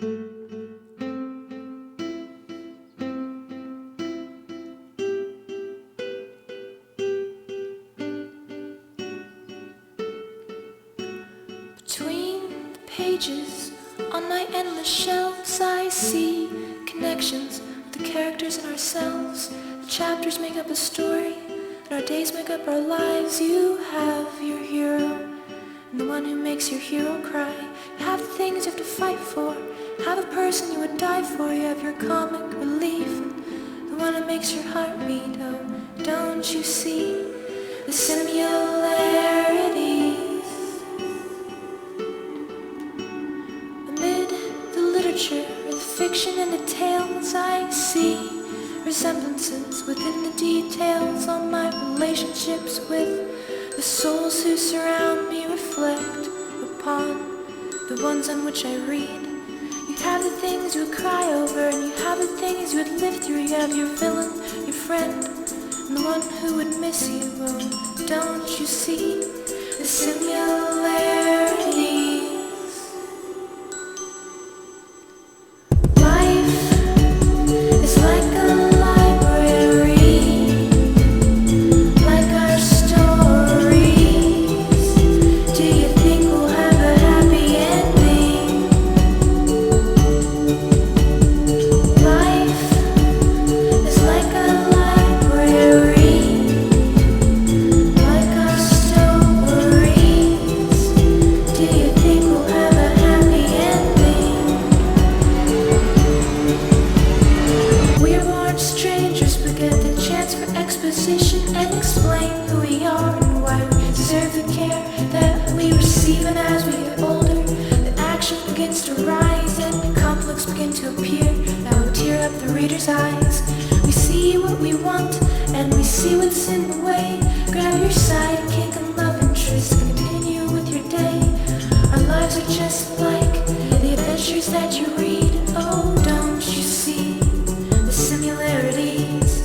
Between the pages on my endless shelves, I see connections with the characters and ourselves. The chapters make up a story, and our days make up our lives. You have your hero, and the one who makes your hero cry. You have the things you have to fight for, have a person you would die for. You have your comic relief, and the one who makes your heart beat. Oh, don't you see the similarities? Amid the literature, the fiction and the tales, I see resemblances within the details. All my relationships with the souls who surround me reflect upon the ones on which I read. You have the things you would cry over, and you have the things you would live through. You have your villain, your friend, and the one who would miss you. Oh, don't you see the similarities? And explain who we are and why we deserve the care that we receive. And as we get older, the action begins to rise and conflicts begin to appear. Now we tear up the reader's eyes. We see what we want and we see what's in the way. Grab your sidekick and love interest, continue with your day. Our lives are just like the adventures that you read. Oh, don't you see the similarities?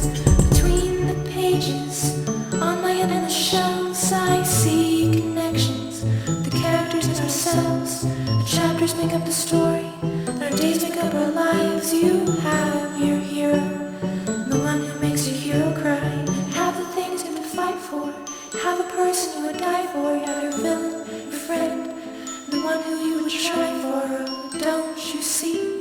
On my end of the shelves, I see connections. The characters and ourselves. The chapters make up the story, and our days make up our lives. You have your hero, the one who makes your hero cry. You have the things you have to fight for. You have a person you would die for. You have your villain, your friend, the one who you would try for. Oh, don't you see?